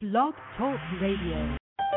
Blog Talk Radio.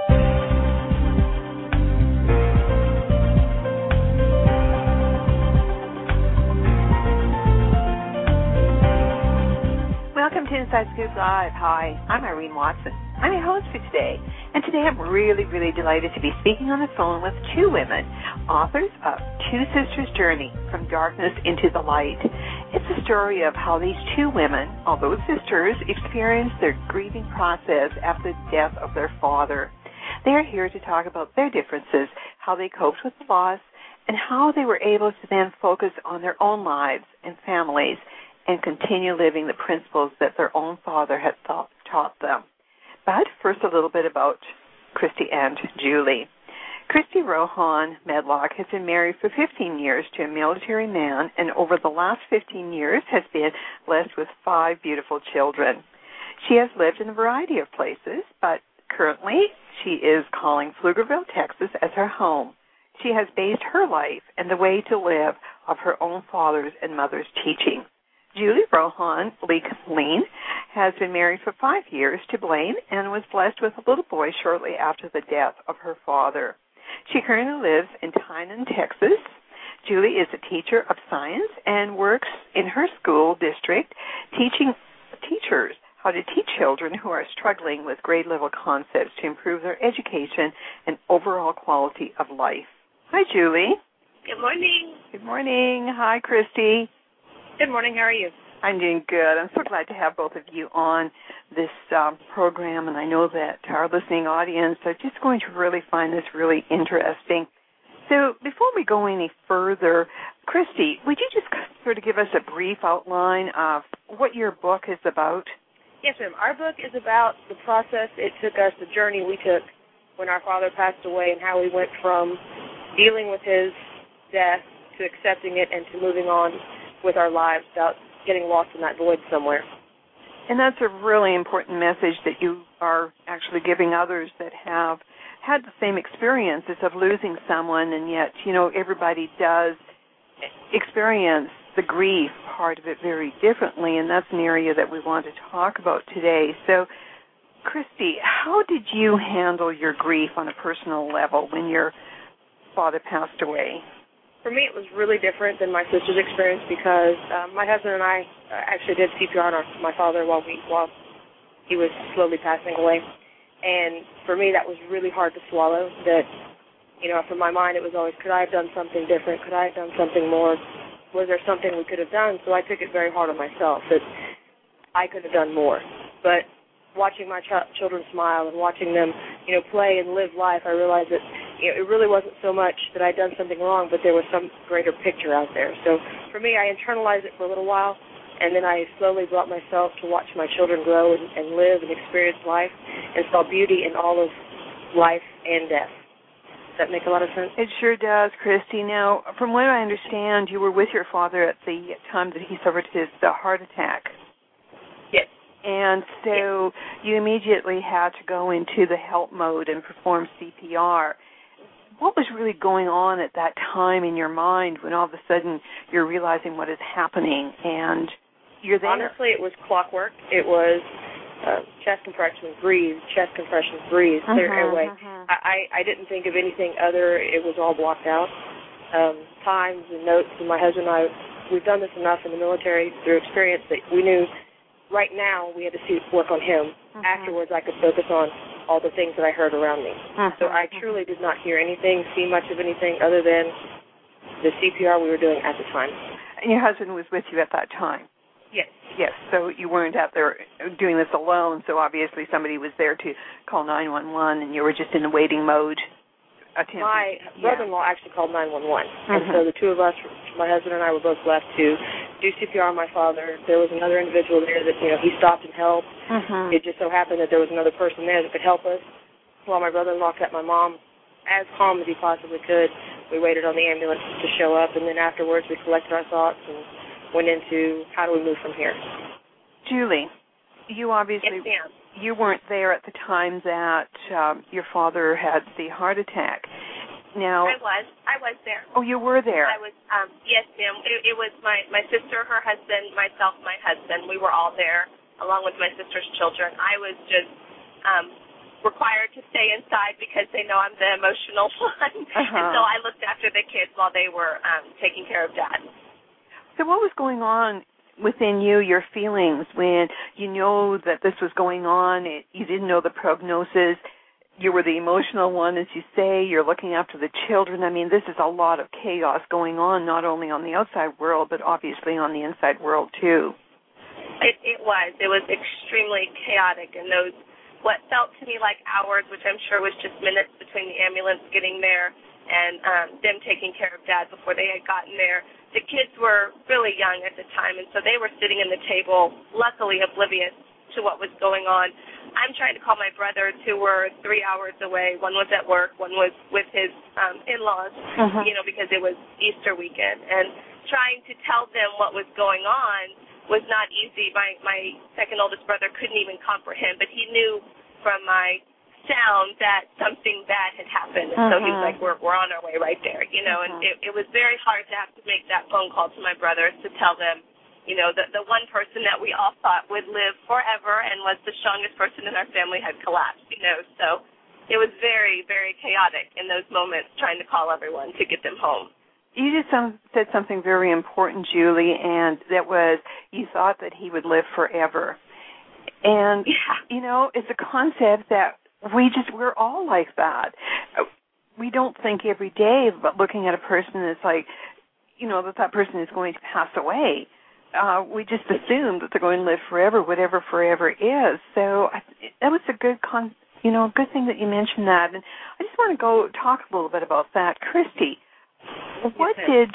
Welcome to Inside Scoop Live. Hi, I'm Irene Watson. I'm your host for today. And today I'm really delighted to be speaking on the phone with two women, authors of Two Sisters' Journey from Darkness into the Light. It's a story of how these two women, although sisters, experienced their grieving process after the death of their father. They are here to talk about their differences, how they coped with the loss, and how they were able to then focus on their own lives and families and continue living the principles that their own father had taught them. But first, a little bit about Christy and Julie. Christy Rohan Medlock has been married for 15 years to a military man, and over the last 15 years has been blessed with 5 beautiful children. She has lived in a variety of places, but currently she is calling Pflugerville, Texas, as her home. She has based her life and the way to live of her own father's and mother's teaching. Julie Rohan Lean has been married for 5 years to Blaine and was blessed with a little boy shortly after the death of her father. She currently lives in Tynan, Texas. Julie is a teacher of science and works in her school district teaching teachers how to teach children who are struggling with grade-level concepts to improve their education and overall quality of life. Hi, Julie. Good morning. Good morning. Hi, Christy. Good morning. How are you? I'm doing good. I'm so glad to have both of you on this program, and I know that our listening audience are just going to really find this really interesting. So before we go any further, Christy, would you just sort of give us a brief outline of what your book is about? Yes, ma'am. Our book is about the process it took us, the journey we took when our father passed away, and how we went from dealing with his death to accepting it and to moving on with our lives without getting lost in that void somewhere. And that's a really important message that you are actually giving others that have had the same experiences of losing someone, and yet, you know, everybody does experience the grief part of it very differently, and that's an area that we want to talk about today. So, Christy, how did you handle your grief on a personal level when your father passed away? For me, it was really different than my sister's experience because my husband and I actually did CPR on my father while he was slowly passing away. And for me, that was really hard to swallow. That, you know, from my mind, it was always, could I have done something different? Could I have done something more? Was there something we could have done? So I took it very hard on myself that I could have done more. But watching my children smile and watching them, you know, play and live life, I realized that, you know, it really wasn't so much that I'd done something wrong, but there was some greater picture out there. So for me, I internalized it for a little while, and then I slowly brought myself to watch my children grow and live and experience life and saw beauty in all of life and death. Does that make a lot of sense? It sure does, Christy. Now, from what I understand, you were with your father at the time that he suffered his heart attack. Yes. And so you immediately had to go into the help mode and perform CPR. What was really going on at that time in your mind when all of a sudden you're realizing what is happening and you're there? Honestly, it was clockwork. It was chest compressions, breathe, chest compressions, breathe, clear airway. I didn't think of anything other. It was all blocked out. Times and notes, and my husband and I, we've done this enough in the military through experience that we knew right now we had to work on him. Afterwards, I could focus on all the things that I heard around me. So I truly did not hear anything, see much of anything other than the CPR we were doing at the time. And your husband was with you at that time? Yes. Yes, so you weren't out there doing this alone, so obviously somebody was there to call 911 and you were just in the waiting mode. My brother-in-law actually called 911, and so the two of us, my husband and I, were both left to do CPR on my father. There was another individual there that, you know, he stopped and helped. It just so happened that there was another person there that could help us. While my brother-in-law kept my mom as calm as he possibly could, we waited on the ambulance to show up, and then afterwards we collected our thoughts and went into how do we move from here. Julie, you obviously... Yes, ma'am. You weren't there at the time that your father had the heart attack. Now, I was there. Oh, you were there. I was, yes, ma'am. It was my sister, her husband, myself, my husband. We were all there, along with my sister's children. I was just required to stay inside because they know I'm the emotional one. And so I looked after the kids while they were taking care of Dad. So what was going on within you, your feelings, when you know that this was going on? You didn't know the prognosis. You were the emotional one, as you say. You're looking after the children. I mean, this is a lot of chaos going on, not only on the outside world, but obviously on the inside world, too. It was. It was extremely chaotic, and those, what felt to me like hours, which I'm sure was just minutes between the ambulance getting there and them taking care of Dad before they had gotten there. The kids were really young at the time, and so they were sitting in the table, luckily oblivious to what was going on. I'm trying to call my brothers who were 3 hours away. One was at work, one was with his in-laws, because it was Easter weekend. And trying to tell them what was going on was not easy. My second oldest brother couldn't even comprehend, but he knew from my sound that something bad had happened. And so he was like, we're on our way right there, and it was very hard to have to make that phone call to my brothers to tell them, the one person that we all thought would live forever and was the strongest person in our family had collapsed, So it was very, very chaotic in those moments trying to call everyone to get them home. You just said something very important, Julie, and that was you thought that he would live forever. And, it's a concept that we're all like that. We don't think every day about looking at a person that's like, that person is going to pass away. We just assume that they're going to live forever, whatever forever is. So that was a good good thing that you mentioned that. And I just want to go talk a little bit about that. Christy, what did,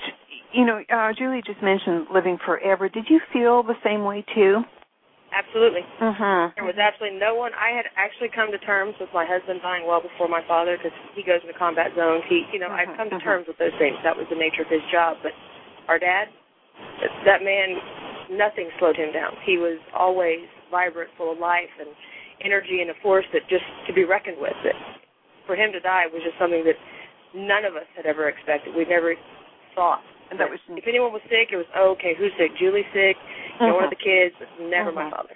Julie just mentioned living forever. Did you feel the same way too? Absolutely. There was absolutely no one. I had actually come to terms with my husband dying well before my father because he goes into combat zones. I've come to terms with those things. That was the nature of his job. But our dad, that man, nothing slowed him down. He was always vibrant, full of life and energy and a force that just to be reckoned with. That for him to die was just something that none of us had ever expected. We never thought. And that was, if anyone was sick, it was, okay, who's sick? Julie's sick, one of the kids, but never my father.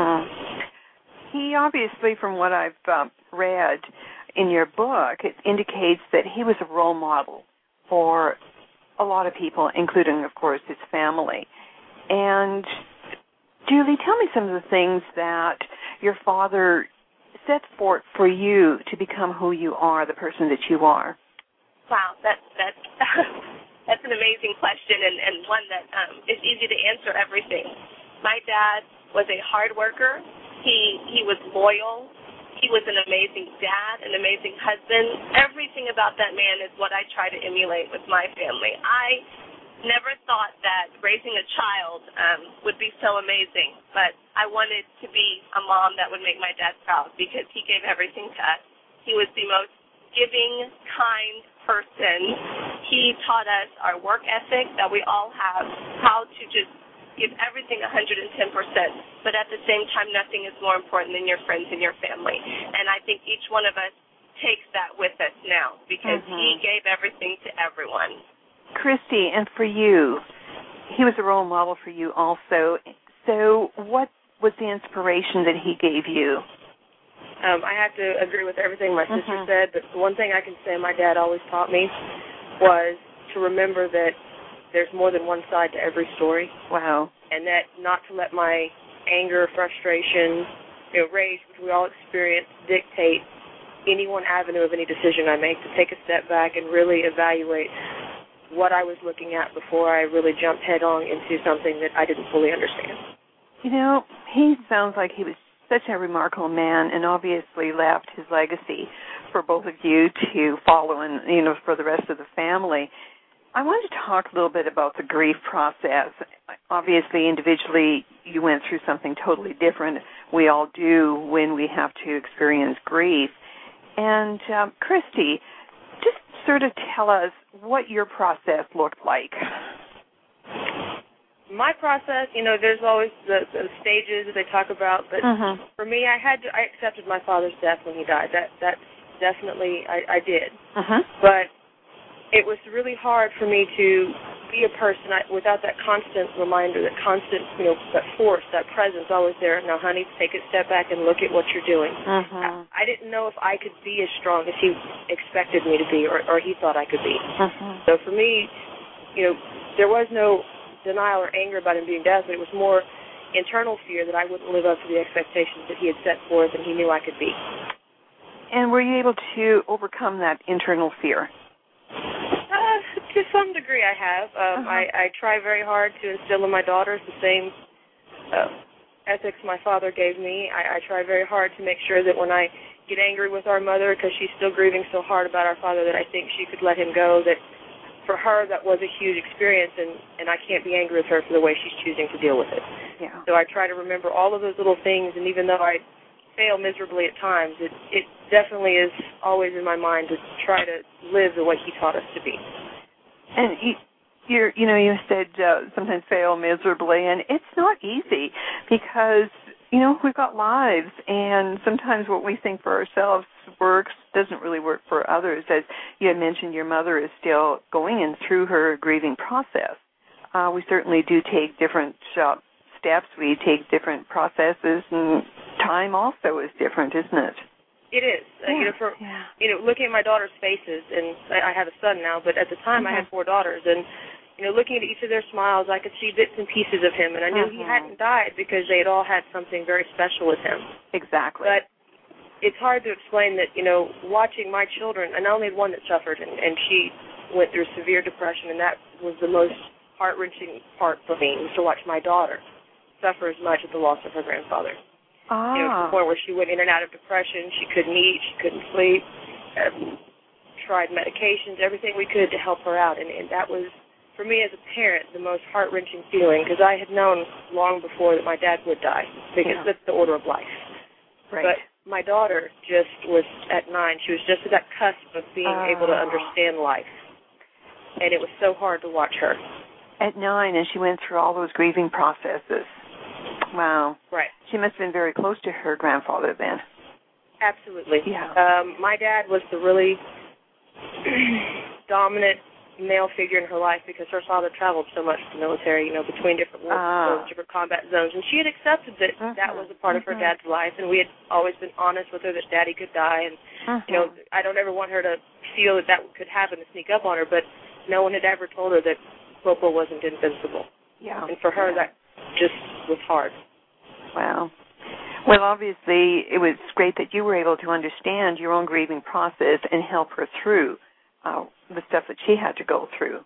He obviously, from what I've read in your book, it indicates that he was a role model for a lot of people, including, of course, his family. And, Julie, tell me some of the things that your father set forth for you to become who you are, the person that you are. Wow, that's that's an amazing question and one that is easy to answer everything. My dad was a hard worker. He was loyal. He was an amazing dad, an amazing husband. Everything about that man is what I try to emulate with my family. I never thought that raising a child would be so amazing, but I wanted to be a mom that would make my dad proud because he gave everything to us. He was the most giving, kind person. He taught us our work ethic that we all have, how to just give everything 110%, but at the same time, nothing is more important than your friends and your family. And I think each one of us takes that with us now because he gave everything to everyone. Christy, and for you, he was a role model for you also. So what was the inspiration that he gave you? I have to agree with everything my sister said, but the one thing I can say my dad always taught me was to remember that there's more than one side to every story. Wow. And that not to let my anger, frustration, rage, which we all experience, dictate any one avenue of any decision I make, to take a step back and really evaluate what I was looking at before I really jumped head-on into something that I didn't fully understand. He sounds like he was such a remarkable man and obviously left his legacy for both of you to follow and, for the rest of the family. I wanted to talk a little bit about the grief process. Obviously, individually, you went through something totally different. We all do when we have to experience grief. And, Christy, just sort of tell us what your process looked like. My process, there's always the stages that they talk about, but for me, I accepted my father's death when he died. That definitely I did. But it was really hard for me to be a person without that constant reminder, that constant, that force, that presence always there. Now, honey, take a step back and look at what you're doing. I didn't know if I could be as strong as he expected me to be, or he thought I could be. So for me, there was no denial or anger about him being dead, but it was more internal fear that I wouldn't live up to the expectations that he had set forth and he knew I could be. And were you able to overcome that internal fear? To some degree I have. I try very hard to instill in my daughters the same ethics my father gave me. I try very hard to make sure that when I get angry with our mother because she's still grieving so hard about our father that I think she could let him go, that for her that was a huge experience and I can't be angry with her for the way she's choosing to deal with it. Yeah. So I try to remember all of those little things, and even though I fail miserably at times, it definitely is always in my mind to try to live the way he taught us to be. And you said sometimes fail miserably, and it's not easy because, we've got lives, and sometimes what we think for ourselves works doesn't really work for others. As you had mentioned, your mother is still going in through her grieving process. We certainly do take different steps. We take different processes, and time also is different, isn't it? It is. Looking at my daughter's faces, and I have a son now, but at the time I had 4 daughters, and looking at each of their smiles, I could see bits and pieces of him, and I knew he hadn't died because they had all had something very special with him. Exactly. But it's hard to explain that, watching my children, and I only had one that suffered, and she went through severe depression, and that was the most heart-wrenching part for me, was to watch my daughter suffer as much at the loss of her grandfather. To the point where she went in and out of depression, she couldn't eat, she couldn't sleep, tried medications, everything we could to help her out, and that was, for me as a parent, the most heart-wrenching feeling, because I had known long before that my dad would die, because that's the order of life. Right. But my daughter just was at 9. She was just at that cusp of being able to understand life, and it was so hard to watch her. At 9, and she went through all those grieving processes. Wow. Right. She must have been very close to her grandfather then. Absolutely. Yeah. My dad was the really dominant male figure in her life because her father traveled so much in the military, between different war zones, different combat zones, and she had accepted that that was a part of her dad's life, and we had always been honest with her that Daddy could die, and, I don't ever want her to feel that could happen to sneak up on her, but no one had ever told her that Popo wasn't invincible. Yeah. And for her, that just was hard. Wow. Well, obviously, it was great that you were able to understand your own grieving process and help her through the stuff that she had to go through.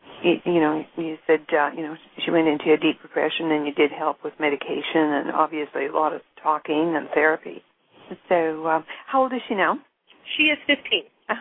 You said, she went into a deep depression, and you did help with medication and obviously a lot of talking and therapy. So how old is she now? She is 15.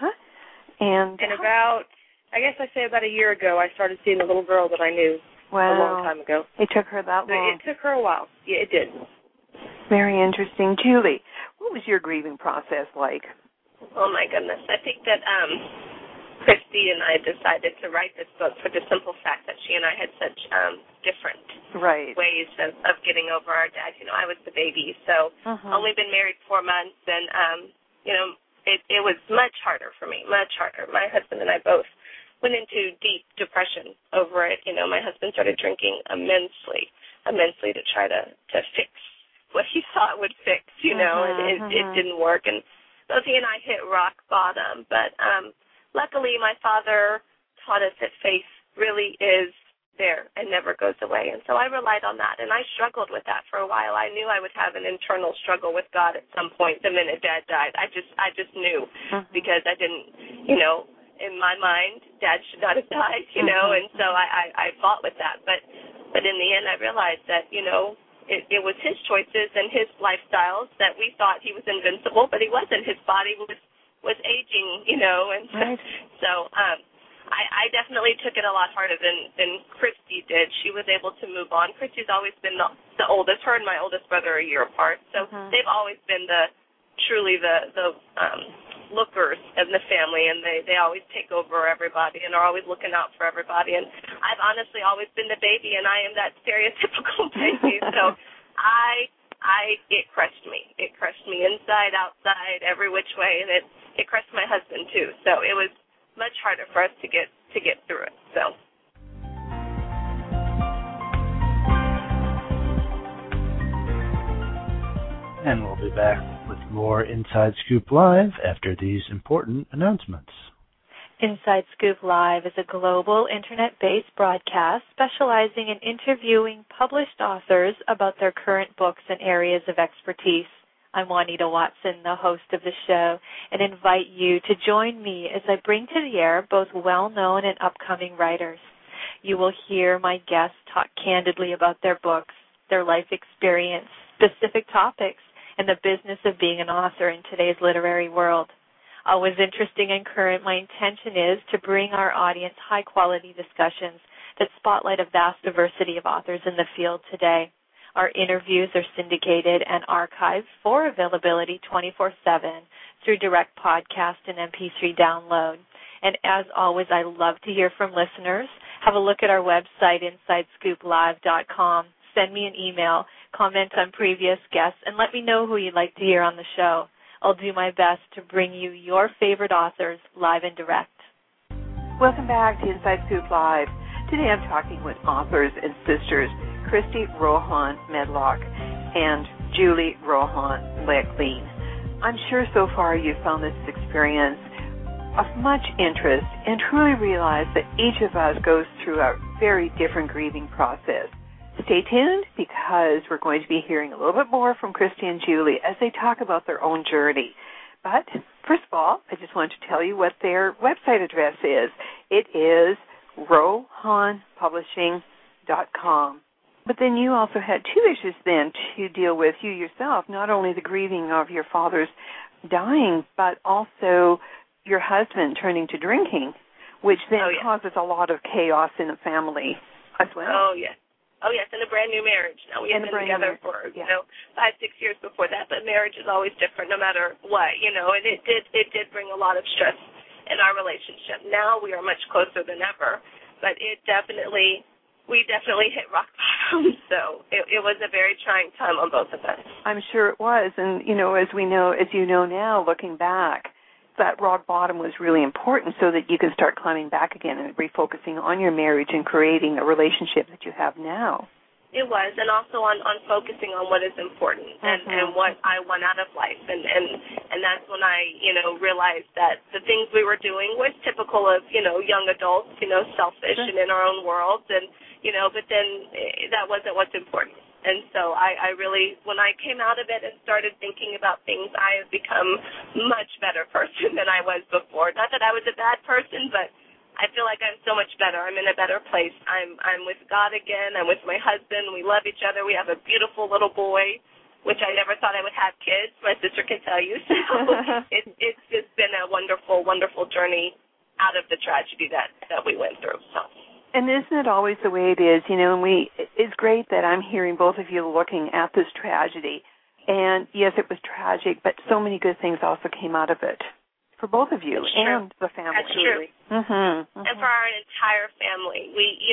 And about a year ago, I started seeing a little girl that I knew a long time ago. It took her that long? It took her a while. Yeah, it did. Very interesting. Julie, what was your grieving process like? Oh, my goodness. I think that Christy and I decided to write this book for the simple fact that she and I had such different ways of getting over our dad. I was the baby, so only been married 4 months, and, it was much harder for me, much harder. My husband and I both went into deep depression over it. My husband started drinking immensely to try to fix what he thought would fix, and it didn't work. And both he and I hit rock bottom. But luckily, my father taught us that faith really is there and never goes away. And so I relied on that, and I struggled with that for a while. I knew I would have an internal struggle with God at some point the minute Dad died. I just knew because I didn't, in my mind, Dad should not have died, and so I fought with that. But in the end, I realized that, it was his choices and his lifestyles that we thought he was invincible, but he wasn't. His body was aging, and so I definitely took it a lot harder than Christy did. She was able to move on. Christy's always been the oldest. Her and my oldest brother are a year apart, so they've always been truly the lookers in the family, and they always take over everybody and are always looking out for everybody. And I've honestly always been the baby, and I am that stereotypical baby. So it crushed me. It crushed me inside, outside, every which way, and it crushed my husband too. So it was much harder for us to get through it. So And we'll be back with more Inside Scoop Live after these important announcements. Inside Scoop Live is a global internet-based broadcast specializing in interviewing published authors about their current books and areas of expertise. I'm Juanita Watson, the host of the show, and invite you to join me as I bring to the air both well-known and upcoming writers. You will hear my guests talk candidly about their books, their life experience, specific topics, and the business of being an author in today's literary world. Always interesting and current, my intention is to bring our audience high-quality discussions that spotlight a vast diversity of authors in the field today. Our interviews are syndicated and archived for availability 24/7 through direct podcast and MP3 download. And as always, I love to hear from listeners. Have a look at our website, InsideScoopLive.com. Send me an email, comment on previous guests, and let me know who you'd like to hear on the show. I'll do my best to bring you your favorite authors live and direct. Welcome back to Inside Scoop Live. Today I'm talking with authors and sisters Christy Rohan Medlock and Julie Rohan Lecklein. I'm sure so far you've found this experience of much interest and truly realize that each of us goes through a very different grieving process. Stay tuned because we're going to be hearing a little bit more from Christy and Julie as they talk about their own journey. But first of all, I just want to tell you what their website address is. It is rohanpublishing.com. But then you also had two issues then to deal with, you yourself, not only the grieving of your father's dying, but also your husband turning to drinking, which then causes a lot of chaos in the family as well. Oh, yes. Oh, yes, and a brand-new marriage. Now, we had been together for, 5-6 years before that, but marriage is always different no matter what, and it did bring a lot of stress in our relationship. Now we are much closer than ever, but we definitely hit rock bottom, so it was a very trying time on both of us. I'm sure it was, and, as you know now, looking back, that rock bottom was really important so that you can start climbing back again and refocusing on your marriage and creating a relationship that you have now. It was, and also on focusing on what is important and what I want out of life. And that's when I, realized that the things we were doing was typical of, young adults, selfish and in our own worlds. And, but then that wasn't what's important. And so I really, when I came out of it and started thinking about things, I have become a much better person than I was before. Not that I was a bad person, but I feel like I'm so much better. I'm in a better place. I'm with God again. I'm with my husband. We love each other. We have a beautiful little boy, which I never thought I would have kids. My sister can tell you. So it's just been a wonderful, wonderful journey out of the tragedy that we went through. So. And isn't it always the way it is? And it's great that I'm hearing both of you looking at this tragedy. And yes, it was tragic, but so many good things also came out of it for both of you and the family. That's true. And for our entire family,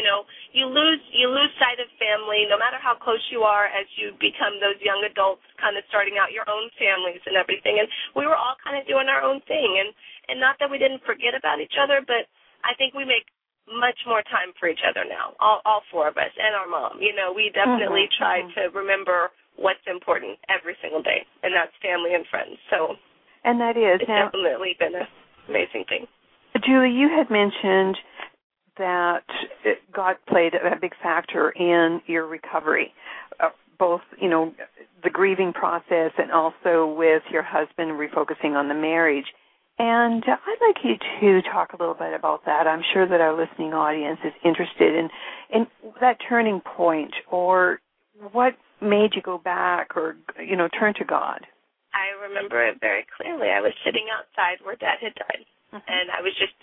you lose sight of family, no matter how close you are, as you become those young adults, kind of starting out your own families and everything. And we were all kind of doing our own thing, and not that we didn't forget about each other, but I think we make much more time for each other now, all four of us, and our mom. We definitely try to remember what's important every single day, and that's family and friends. So, and that is it's definitely been an amazing thing. Julie, you had mentioned that God played a big factor in your recovery, both, the grieving process and also with your husband refocusing on the marriage. And I'd like you to talk a little bit about that. I'm sure that our listening audience is interested in that turning point, or what made you go back or, turn to God. I remember it very clearly. I was sitting outside where Dad had died, and I was just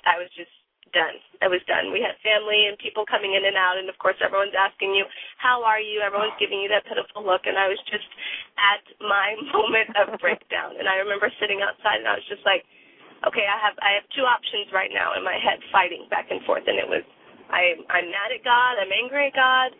done. I was done. We had family and people coming in and out, and, of course, everyone's asking you, how are you? Everyone's giving you that pitiful look, and I was just at my moment of breakdown. And I remember sitting outside, and I was just like, okay, I have two options right now in my head fighting back and forth, and it was I'm mad at God, I'm angry at God,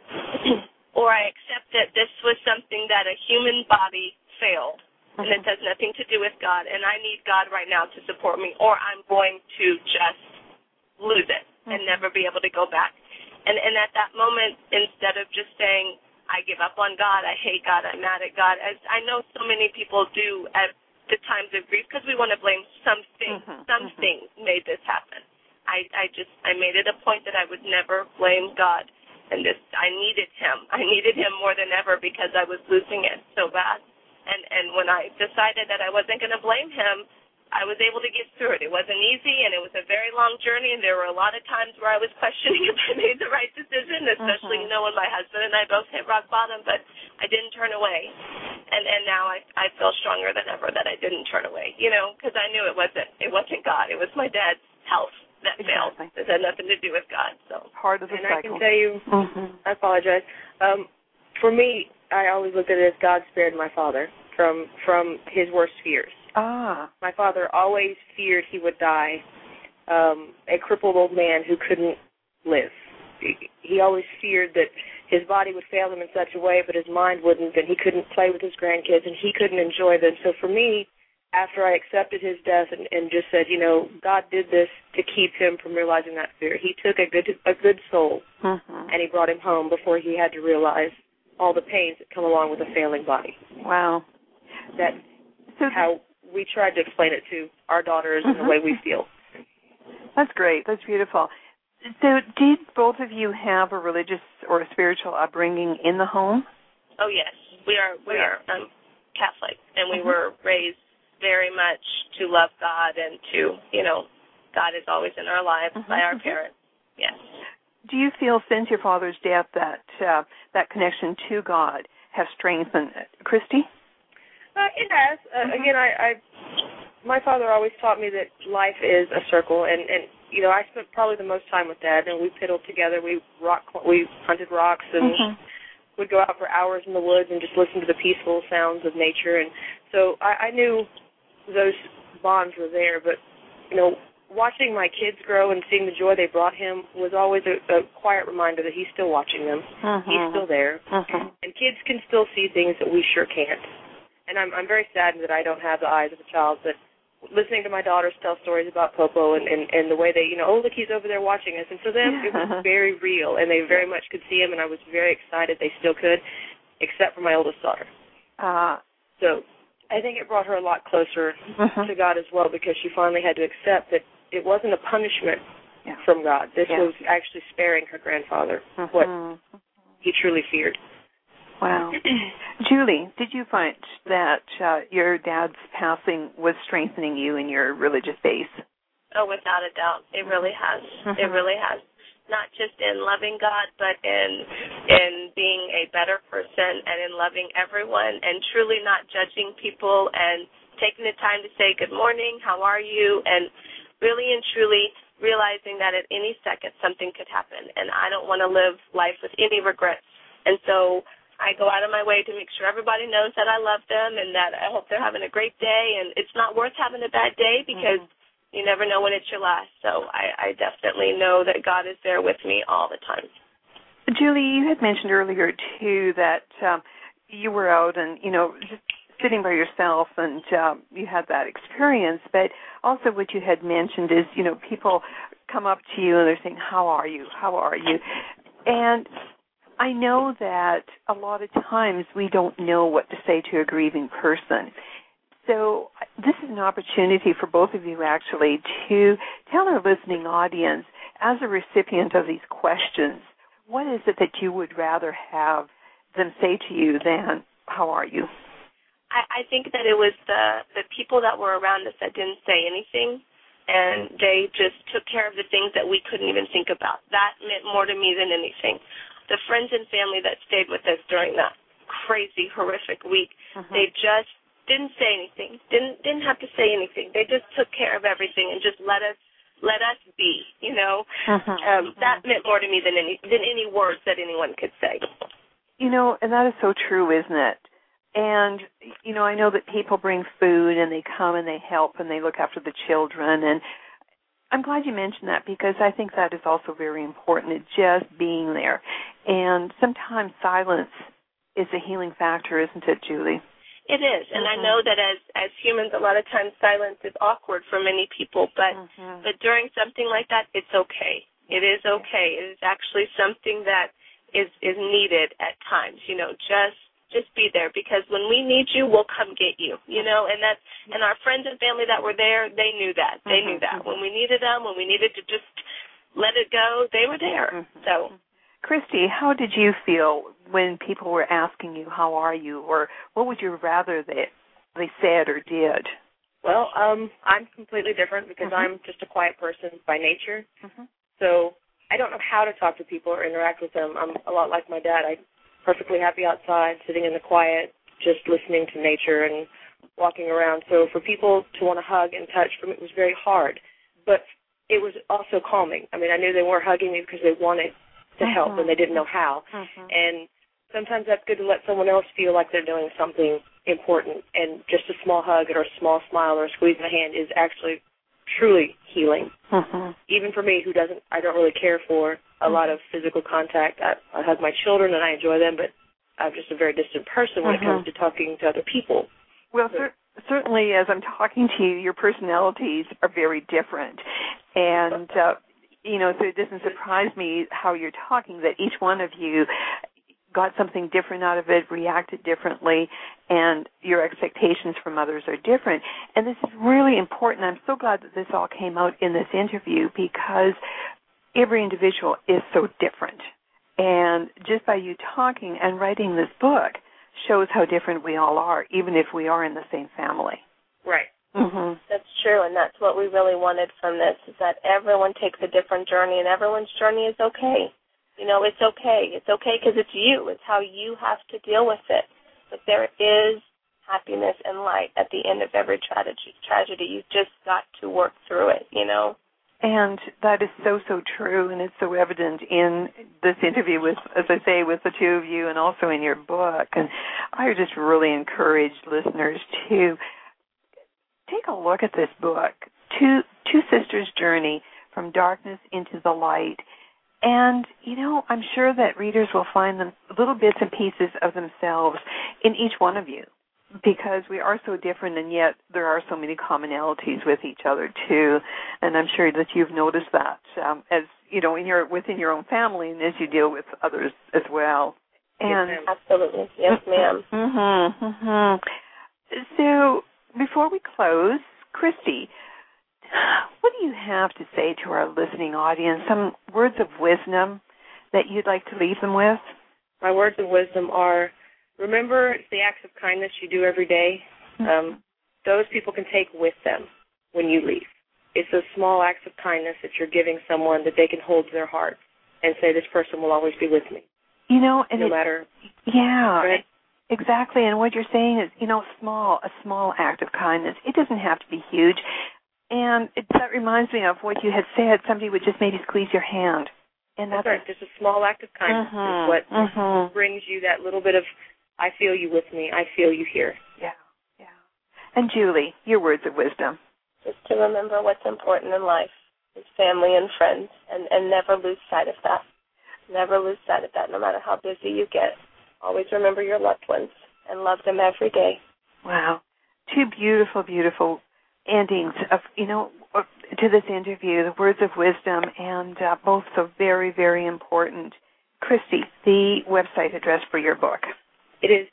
or I accept that this was something that a human body failed, and it has nothing to do with God, and I need God right now to support me, or I'm going to just lose it and never be able to go back. And at that moment, instead of just saying, I give up on God, I hate God, I'm mad at God, as I know so many people do at the times of grief, because we want to blame something. Something made this happen. I made it a point that I would never blame God. And I needed him. I needed him more than ever because I was losing it so bad. And when I decided that I wasn't going to blame him, I was able to get through it. It wasn't easy, and it was a very long journey, and there were a lot of times where I was questioning if I made the right decision, especially, when my husband and I both hit rock bottom, but I didn't turn away. And now I feel stronger than ever that I didn't turn away, because I knew it wasn't God. It was my dad's health that failed. It had nothing to do with God. So part of the cycle. I can tell you, I apologize. For me, I always looked at it as God spared my father from his worst fears. My father always feared he would die, a crippled old man who couldn't live. He always feared that his body would fail him in such a way, but his mind wouldn't, and he couldn't play with his grandkids, and he couldn't enjoy them. So for me, after I accepted his death and just said, God did this to keep him from realizing that fear. He took a good soul, and he brought him home before he had to realize all the pains that come along with a failing body. Wow. That's how we tried to explain it to our daughters and the way we feel. That's great. That's beautiful. So did both of you have a religious or a spiritual upbringing in the home? Oh, yes. We are Catholic, and we were raised very much to love God and to, God is always in our lives by our parents. Yes. Do you feel since your father's death that that connection to God has strengthened it? Christy? It has. Again, my father always taught me that life is a circle, and I spent probably the most time with Dad, and we piddled together. We hunted rocks and would go out for hours in the woods and just listen to the peaceful sounds of nature. And so I knew those bonds were there, but watching my kids grow and seeing the joy they brought him was always a quiet reminder that he's still watching them. He's still there, and kids can still see things that we sure can't. And I'm very saddened that I don't have the eyes of a child, but listening to my daughters tell stories about Popo and the way they, look, he's over there watching us. And for them, it was very real, and they very much could see him, and I was very excited they still could, except for my oldest daughter. So I think it brought her a lot closer to God as well, because she finally had to accept that it wasn't a punishment from God. This was actually sparing her grandfather, what he truly feared. Wow. Julie, did you find that your dad's passing was strengthening you in your religious base? Oh, without a doubt. It really has. It really has. Not just in loving God, but in being a better person and in loving everyone and truly not judging people and taking the time to say good morning, how are you, and really and truly realizing that at any second something could happen, and I don't want to live life with any regrets. And so I go out of my way to make sure everybody knows that I love them and that I hope they're having a great day. And it's not worth having a bad day because you never know when it's your last. So I definitely know that God is there with me all the time. Julie, you had mentioned earlier, too, that you were out and, just sitting by yourself and you had that experience. But also what you had mentioned is, people come up to you and they're saying, how are you? How are you? And I know that a lot of times we don't know what to say to a grieving person. So this is an opportunity for both of you, actually, to tell our listening audience, as a recipient of these questions, what is it that you would rather have them say to you than, how are you? I think that it was the people that were around us that didn't say anything, and they just took care of the things that we couldn't even think about. That meant more to me than anything. The friends and family that stayed with us during that crazy, horrific week, they just didn't say anything, didn't have to say anything. They just took care of everything and just let us be, That meant more to me than any words that anyone could say. And that is so true, isn't it? And, I know that people bring food and they come and they help and they look after the children, and I'm glad you mentioned that because I think that is also very important. It's just being there. And sometimes silence is a healing factor, isn't it, Julie? It is. And I know that as humans, a lot of times silence is awkward for many people, but during something like that, it's okay. It is okay. It is actually something that is needed at times. Just be there, because when we need you, we'll come get you. And our friends and family that were there, they knew that. They knew that when we needed them, when we needed to just let it go, they were there. So, Christy, how did you feel when people were asking you, "How are you?" or what would you rather they said or did? Well, I'm completely different because I'm just a quiet person by nature. So I don't know how to talk to people or interact with them. I'm a lot like my dad. I'm perfectly happy outside, sitting in the quiet, just listening to nature and walking around. So for people to want to hug and touch, for me, it was very hard. But it was also calming. I mean, I knew they weren't hugging me because they wanted to help and they didn't know how. And sometimes that's good to let someone else feel like they're doing something important. And just a small hug or a small smile or a squeeze of the hand is actually truly healing. Even for me, I don't really care for a lot of physical contact. I hug my children and I enjoy them, but I'm just a very distant person when it comes to talking to other people. Well, certainly as I'm talking to you, your personalities are very different. And, so it doesn't surprise me how you're talking, that each one of you got something different out of it, reacted differently, and your expectations from others are different. And this is really important. I'm so glad that this all came out in this interview, because every individual is so different. And just by you talking and writing this book shows how different we all are, even if we are in the same family. Right. That's true, and that's what we really wanted from this, is that everyone takes a different journey, and everyone's journey is okay. It's okay. It's okay because it's you. It's how you have to deal with it. But there is happiness and light at the end of every tragedy. You've just got to work through it, And that is so, so true, and it's so evident in this interview with, as I say, with the two of you, and also in your book. And I just really encourage listeners to take a look at this book, Two Sisters' Journey from Darkness into the Light. And, I'm sure that readers will find them little bits and pieces of themselves in each one of you, because we are so different, and yet there are so many commonalities with each other, too. And I'm sure that you've noticed that, as, within your own family, and as you deal with others as well. And yes, absolutely. Yes, ma'am. So, before we close, Christy, what do you have to say to our listening audience? Some words of wisdom that you'd like to leave them with? My words of wisdom are, remember the acts of kindness you do every day. Those people can take with them when you leave. It's those small acts of kindness that you're giving someone that they can hold to their heart and say, this person will always be with me. No matter. Yeah. Right? Exactly. And what you're saying is, a small act of kindness. It doesn't have to be huge. And that reminds me of what you had said. Somebody would just maybe squeeze your hand. And that's right. Just a small act of kindness is what brings you that little bit of, I feel you with me, I feel you here. Yeah. And Julie, your words of wisdom. Just to remember what's important in life is family and friends, and never lose sight of that. Never lose sight of that, no matter how busy you get. Always remember your loved ones and love them every day. Wow. Two beautiful, beautiful endings of, to this interview, the words of wisdom, and both so very, very important. Christy, the website address for your book. It is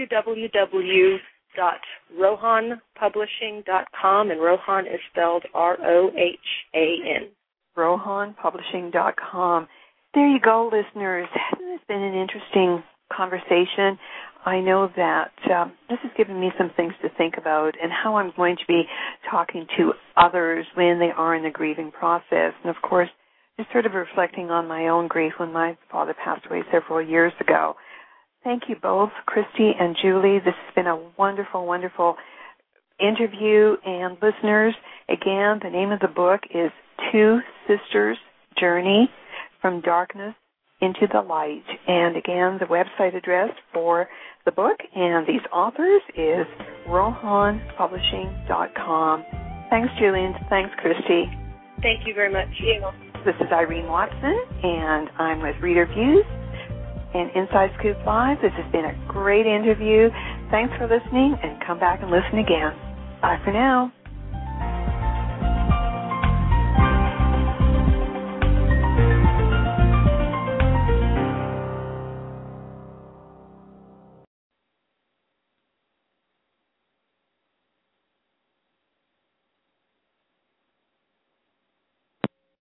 www.rohanpublishing.com, and Rohan is spelled ROHAN. RohanPublishing.com. There you go, listeners. Hasn't this been an interesting conversation? I know that this has given me some things to think about, and how I'm going to be talking to others when they are in the grieving process. And, of course, just sort of reflecting on my own grief when my father passed away several years ago. Thank you both, Christy and Julie. This has been a wonderful, wonderful interview. And listeners, again, the name of the book is Two Sisters' Journey from Darkness into the Light. And again, the website address for the book and these authors is RohanPublishing.com. Thanks, Julie. Thanks, Christy. Thank you very much. This is Irene Watson, and I'm with Reader Views and Inside Scoop Live. This has been a great interview. Thanks for listening, and come back and listen again. Bye for now.